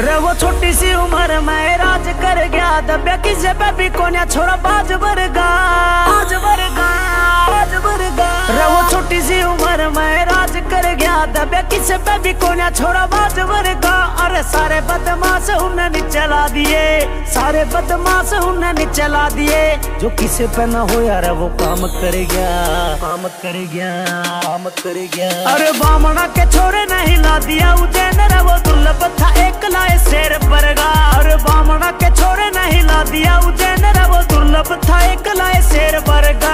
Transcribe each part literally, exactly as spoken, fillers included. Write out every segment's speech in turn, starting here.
रे वो छोटी सी उम्र में राज कर गया, दबे किसे पे भी कोन्या छोरा बाज वर्गा, बाज वर्गा, बाज वर्गा। रे वो छोटी सी उम्र में राज कर गया, दबे किसे पे भी कोन्या छोरा बाज वर्गा। अरे सारे बदमाश उन्हें चला दिए, सारे बदमाश उन्हें चला दिए। जो किसे पे न हो यार वो काम कर गया, काम कर गया, काम कर गया। अरे बामना के छोरे नहीं ला दिया उज्जैन, रे वो दुर्लभ था एक लाए शेर परगा। अरे बामना के छोरे नहीं ला दिया उज्जैन, रे वो दुर्लभ था एक लाए शेर परगा।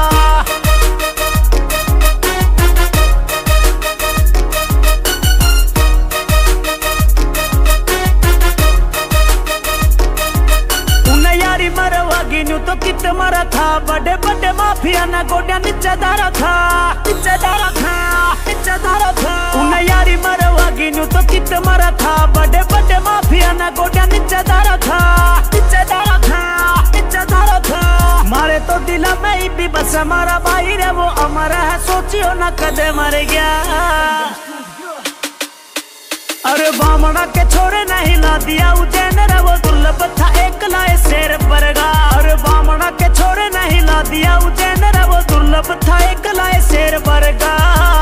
तो कित मरा था, बड़े बड़े माफिया ने गोड्या नीचे दारा था, नीचे दारा था, नीचे दारा था। उन्हें यारी मरवागी न्यू तो कित मरा था, बड़े बड़े माफिया ने गोड्या नीचे दारा था, नीचे दारा था, नीचे दारा था। मारे तो दिला में ही भी बस हमारा भाई रे वो अमर है, सोचियो ना कदे मर गया। अरे बामना के छोरे नहीं ला दिया उज्जैन, रे वो दुर्लभ था एक लाए शेर परगा। अरे बामना के छोरे नहीं ला दिया उज्जैन, रे वो दुर्लभ था एक लाए शेर परगा।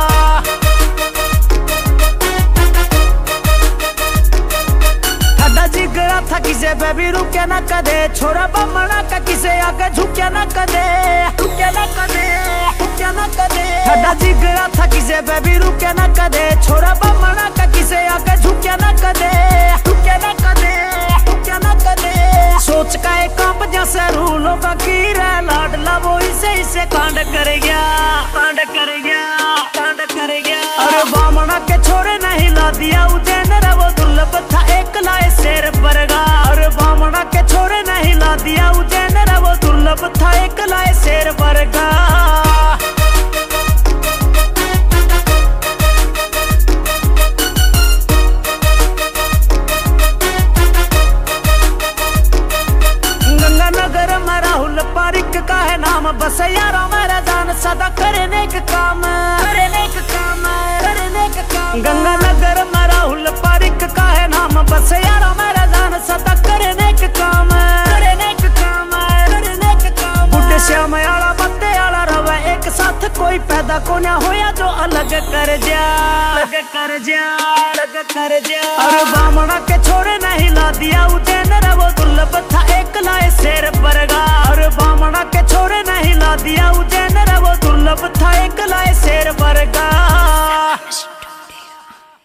हड्डा जिगरा था किसे पे भी रुके ना कदे, छोरा बामना का किसे आगे झुके ना कदे, झुके ना कदे, झुके ना कदे। हड्डा जिगरा था किसे पे भी रुके ना कदे, छोरा बामना का किसे आगे झुके ना कदे, झुके ना कदे, झुके ना कदे। सोच का एक काम जैसे रूलों का कीरा, लाडला वो इसे इसे कांड कर गया, कांड कर गया, कांड कर गया। अरे बामना के छोरे नहीं ला दिया उज्जैन, रे वो दुर्लभ था एक लाए शेर परगा। अरे बामना के छोरे नहीं ला दिया उज्जैन, रे वो दुर्लभ था एक लाए शेर परगा। का है नाम बस यारों मेरा जान सदा करने का काम, करने का काम, करने का काम। गंगानगर में राहुल पारिक का है नाम बस यारों मेरा जान सदा करने का काम, करने का काम, करने का काम। बुढ़े श्याम आला बत्ते आला रवा एक साथ कोई पैदा को ना होया जो अलग कर जा, अलग कर जा, अलग कर जा। अरे बामना के छोरे नहीं ला दिया उज्जैन, रे वो दुर्लभ था एक लाए शेर परगा। अरे बामना के छोरे नहीं ला दिया उज्जैन, रे वो दुर्लभ था एक